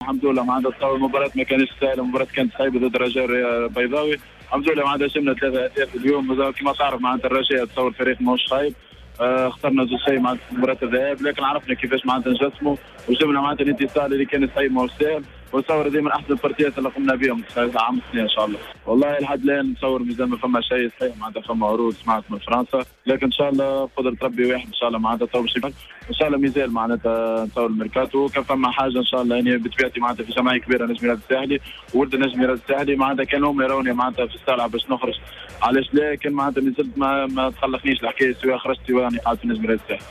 الحمد لله معناتها تصور المباراة ما كانتش سهلة، المباراة كانت صعيبة ضد الرجاء البيضاوي. الحمد لله معناتها شمنا 3 أهداف اليوم. كما تعرف معناتها الرجاء تصور فريق ماهوش خايب. اخترنا زوج شيء معناتها في مباراة الذهاب، لكن عرفنا كيفاش معناتها نجسموا وجبنا معناتها الانتصار اللي كان صعيب ماهوش سهل. وتصور دي من احسن البارتيات اللي قمنا بهم عام السنه ان شاء الله. والله لحد الان نتصور مازال ما فما شيء صحيح معناتها فما عروض سمعت من فرنسا، لكن ان شاء الله بقدره ربي واحد ان شاء الله معناتها تو ان شاء الله مازال معناتها نتصور الميركاتو كان فما حاجه ان شاء الله. يعني بطبيعتي معناتها في جمعيه كبيره نجم ميراث الساحلي وولد نجم ميراث الساحلي معناتها كان هم يروني معناتها في السالعه باش نخرج. علاش لكن معناتها مازلت ما تخلقنيش الحكايه سواء خرجت سواء راني قاعد في نجم ميراث الساحلي.